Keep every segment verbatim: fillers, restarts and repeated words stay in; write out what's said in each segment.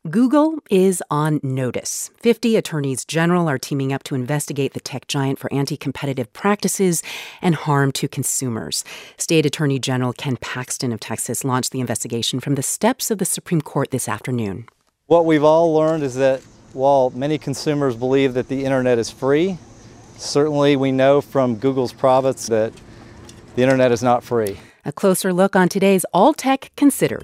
Google is on notice. fifty attorneys general are teaming up to investigate the tech giant for anti-competitive practices and harm to consumers. State Attorney General Ken Paxton of Texas launched the investigation from the steps of the Supreme Court this afternoon. What we've all learned is that while many consumers believe that the internet is free, certainly we know from Google's profits that the internet is not free. A closer look on today's All Tech Considered.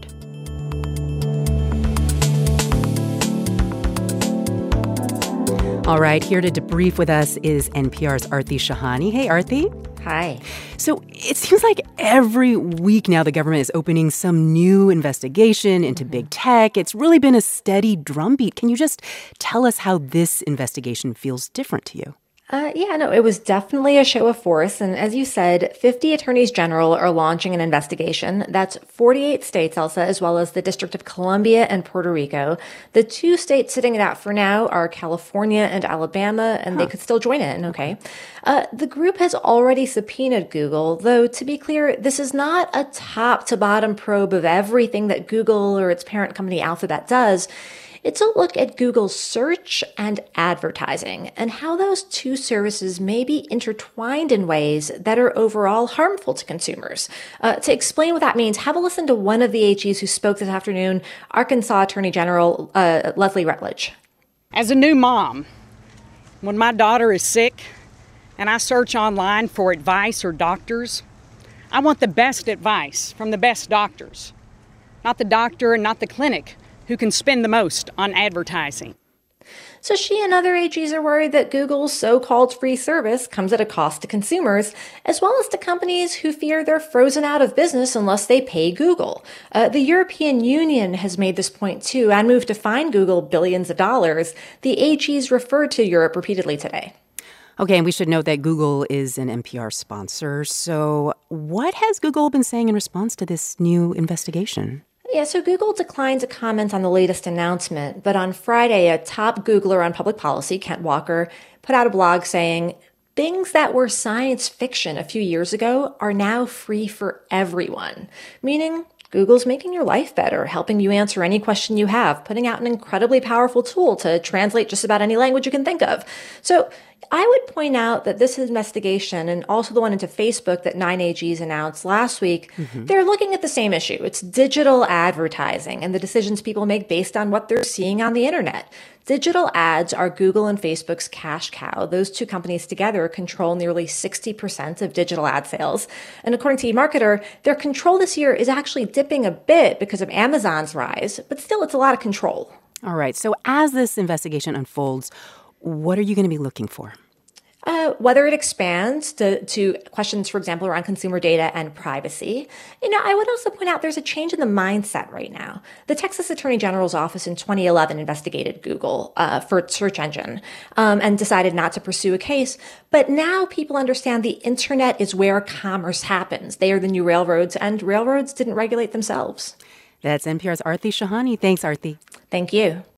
All right, here to debrief with us is N P R's Aarti Shahani. Hey, Aarti. Hi. So it seems like every week now the government is opening some new investigation into mm-hmm. big tech. It's really been a steady drumbeat. Can you just tell us how this investigation feels different to you? Uh, yeah, no, it was definitely a show of force. And as you said, fifty attorneys general are launching an investigation. That's forty-eight states, Elsa, as well as the District of Columbia and Puerto Rico. The two states sitting it out for now are California and Alabama, and huh. they could still join in, okay? Uh, the group has already subpoenaed Google, though, to be clear, this is not a top-to-bottom probe of everything that Google or its parent company Alphabet does. It's a look at Google's search and advertising and how those two services may be intertwined in ways that are overall harmful to consumers. Uh, to explain what that means, have a listen to one of the A Gs who spoke this afternoon, Arkansas Attorney General uh, Leslie Rutledge. As a new mom, when my daughter is sick and I search online for advice or doctors, I want the best advice from the best doctors, not the doctor and not the clinic who can spend the most on advertising. So she and other A Gs are worried that Google's so-called free service comes at a cost to consumers, as well as to companies who fear they're frozen out of business unless they pay Google. Uh, the European Union has made this point too and moved to fine Google billions of dollars. The A Gs referred to Europe repeatedly today. Okay, and we should note that Google is an N P R sponsor. So what has Google been saying in response to this new investigation? Yeah, so Google declined to comment on the latest announcement, but on Friday, a top Googler on public policy, Kent Walker, put out a blog saying, things that were science fiction a few years ago are now free for everyone, meaning Google's making your life better, helping you answer any question you have, putting out an incredibly powerful tool to translate just about any language you can think of. So I would point out that this investigation, and also the one into Facebook that nine A Gs announced last week, mm-hmm. they're looking at the same issue. It's digital advertising and the decisions people make based on what they're seeing on the internet. Digital ads are Google and Facebook's cash cow. Those two companies together control nearly sixty percent of digital ad sales. And according to eMarketer, their control this year is actually dipping a bit because of Amazon's rise, but still it's a lot of control. All right. So as this investigation unfolds, what are you going to be looking for? Uh, whether it expands to, to questions, for example, around consumer data and privacy. You know, I would also point out there's a change in the mindset right now. The Texas Attorney General's office in twenty eleven investigated Google uh, for its search engine um, and decided not to pursue a case. But now people understand the internet is where commerce happens. They are the new railroads, and railroads didn't regulate themselves. That's N P R's Aarti Shahani. Thanks, Aarti. Thank you.